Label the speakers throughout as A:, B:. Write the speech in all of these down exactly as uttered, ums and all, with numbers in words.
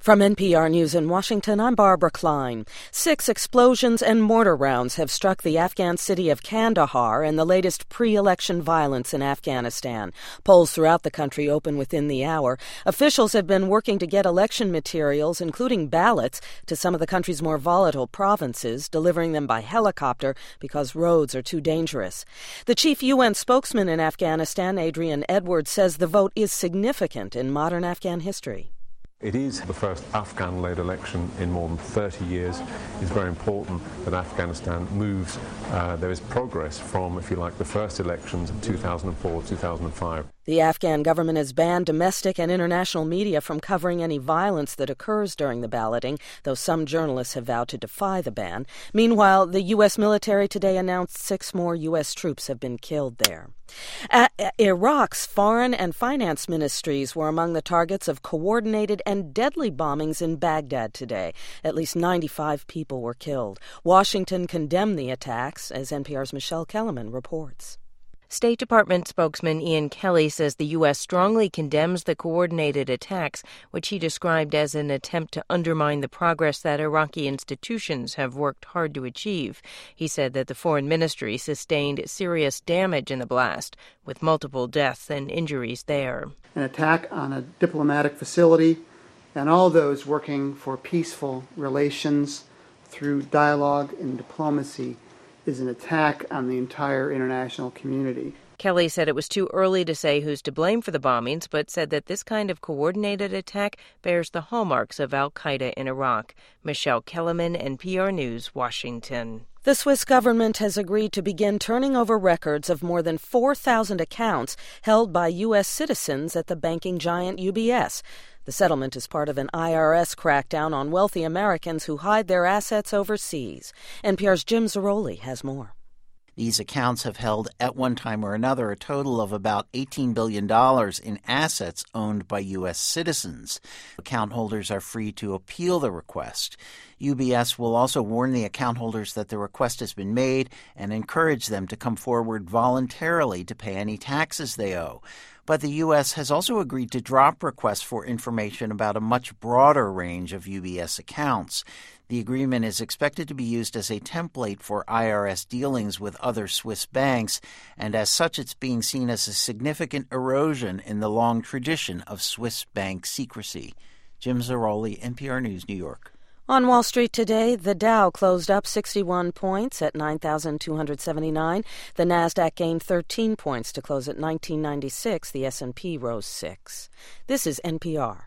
A: From N P R News in Washington, I'm Barbara Klein. Six explosions and mortar rounds have struck the Afghan city of Kandahar in the latest pre-election violence in Afghanistan. Polls throughout the country open within the hour. Officials have been working to get election materials, including ballots, to some of the country's more volatile provinces, delivering them by helicopter because roads are too dangerous. The chief U N spokesman in Afghanistan, Adrian Edwards, says the vote is significant in modern Afghan history.
B: It is the first Afghan-led election in more than thirty years. It's very important that Afghanistan moves. Uh, there is progress from, if you like, the first elections of two thousand four, two thousand five.
A: The Afghan government has banned domestic and international media from covering any violence that occurs during the balloting, though some journalists have vowed to defy the ban. Meanwhile, the U S military today announced six more U S troops have been killed there. Uh, Iraq's foreign and finance ministries were among the targets of coordinated and deadly bombings in Baghdad today. At least ninety-five people were killed. Washington condemned the attacks, as N P R's Michelle Kellerman reports.
C: State Department spokesman Ian Kelly says the U S strongly condemns the coordinated attacks, which he described as an attempt to undermine the progress that Iraqi institutions have worked hard to achieve. He said that the foreign ministry sustained serious damage in the blast, with multiple deaths and injuries there.
D: An attack on a diplomatic facility and all those working for peaceful relations through dialogue and diplomacy is an attack on the entire international community.
C: Kelly said it was too early to say who's to blame for the bombings, but said that this kind of coordinated attack bears the hallmarks of al-Qaeda in Iraq. Michelle Kellerman, N P R News, Washington.
A: The Swiss government has agreed to begin turning over records of more than four thousand accounts held by U S citizens at the banking giant U B S. The settlement is part of an I R S crackdown on wealthy Americans who hide their assets overseas. N P R's Jim Zarroli has more.
E: These accounts have held at one time or another a total of about eighteen billion dollars in assets owned by U S citizens. Account holders are free to appeal the request. U B S will also warn the account holders that the request has been made and encourage them to come forward voluntarily to pay any taxes they owe. But the U S has also agreed to drop requests for information about a much broader range of U B S accounts. The agreement is expected to be used as a template for I R S dealings with other Swiss banks, and as such it's being seen as a significant erosion in the long tradition of Swiss bank secrecy. Jim Zarroli, N P R News, New York.
A: On Wall Street today, the Dow closed up sixty-one points at nine thousand two hundred seventy-nine. The Nasdaq gained thirteen points to close at nineteen ninety-six. The S and P rose six. This is N P R.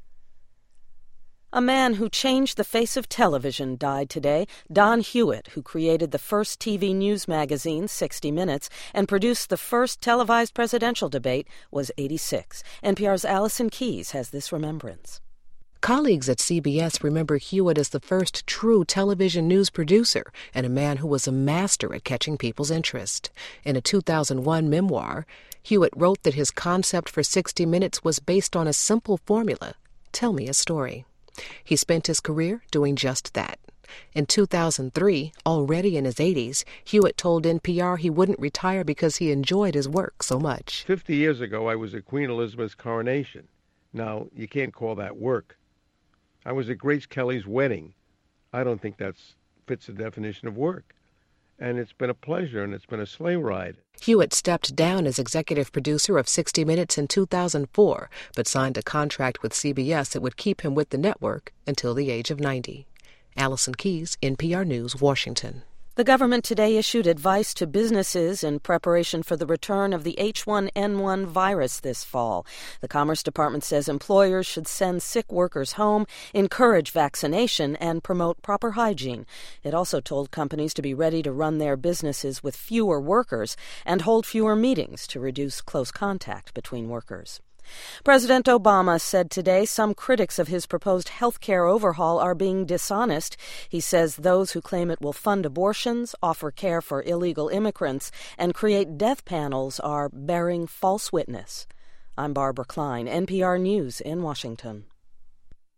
A: A man who changed the face of television died today. Don Hewitt, who created the first T V news magazine, sixty minutes, and produced the first televised presidential debate, was eighty-six. N P R's Allison Keyes has this remembrance.
F: Colleagues at C B S remember Hewitt as the first true television news producer and a man who was a master at catching people's interest. In a two thousand one memoir, Hewitt wrote that his concept for sixty minutes was based on a simple formula: tell me a story. He spent his career doing just that. In two thousand three, already in his eighties, Hewitt told N P R he wouldn't retire because he enjoyed his work so much.
G: Fifty years ago, I was at Queen Elizabeth's coronation. Now, you can't call that work. I was at Grace Kelly's wedding. I don't think that fits the definition of work. And it's been a pleasure, and it's been a sleigh ride.
F: Hewitt stepped down as executive producer of sixty minutes in two thousand four, but signed a contract with C B S that would keep him with the network until the age of ninety. Allison Keyes, N P R News, Washington.
A: The government today issued advice to businesses in preparation for the return of the H one N one virus this fall. The Commerce Department says employers should send sick workers home, encourage vaccination, and promote proper hygiene. It also told companies to be ready to run their businesses with fewer workers and hold fewer meetings to reduce close contact between workers. President Obama said today some critics of his proposed health care overhaul are being dishonest. He says those who claim it will fund abortions, offer care for illegal immigrants, and create death panels are bearing false witness. I'm Barbara Klein, N P R News in Washington.